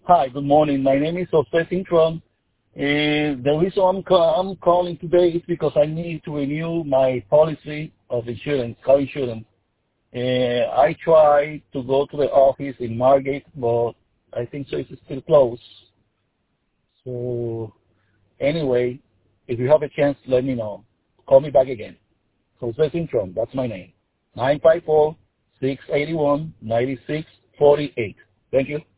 Hi, good morning. My name is Jose Sintron. The reason I'm calling today is because I need to renew my policy of insurance, car insurance. I tried to go to the office in Margate, but I think so it's still closed. So anyway, if you have a chance, let me know. Call me back again. Jose Sintron, that's my name. 954-681-9648. Thank you.